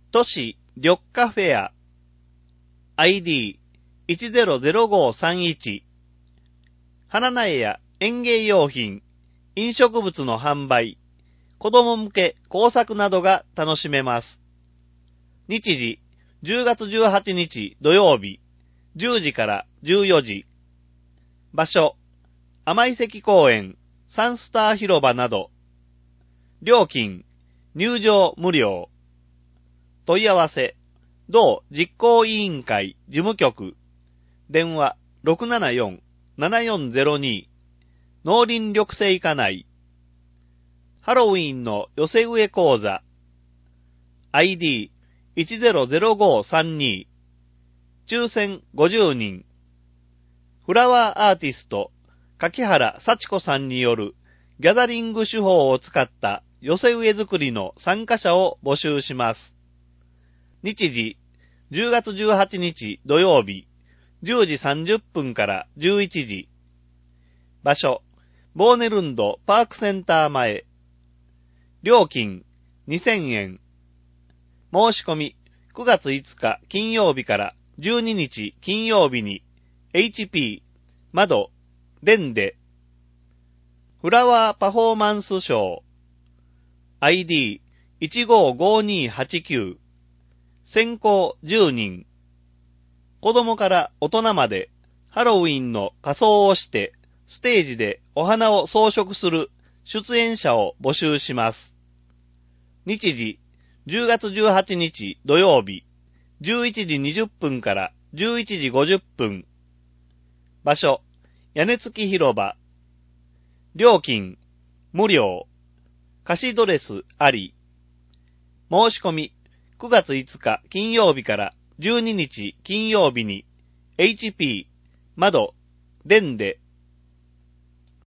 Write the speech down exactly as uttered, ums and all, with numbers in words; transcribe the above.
都市緑化フェア アイディーいちゼロゼロごさんいち 花苗や園芸用品、飲食物の販売、子供向け工作などが楽しめます。日時じゅうがつじゅうはちにち土曜日じゅうじからじゅうよじ。場所甘井関公園サンスター広場など。料金入場無料。問い合わせ同実行委員会事務局電話 ろくななよん ななよんゼロに 農林緑生課内ハロウィンの寄せ植え講座 アイディーいちゼロゼロごさんに 抽選ごじゅうにんフラワーアーティスト柿原幸子さんによるギャザリング手法を使った寄せ植え作りの参加者を募集します。日時じゅうがつじゅうはちにち土曜日じゅうじさんじゅっぷんからじゅういちじ。場所ボーネルンドパークセンター前。料金にせんえん。申し込みくがついつか金曜日からじゅうににち金曜日に エイチピー 窓デンデフラワーパフォーマンスショー アイディーいちごごにはちきゅう 先行じゅうにん子供から大人までハロウィンの仮装をしてステージでお花を装飾する出演者を募集します。日時じゅうがつじゅうはちにち土曜日じゅういちじにじゅっぷんからじゅういちじごじゅっぷん。場所屋根付き広場。料金無料。貸しドレスあり。申し込みくがついつか金曜日からじゅうににち金曜日に エイチピー 窓デンデ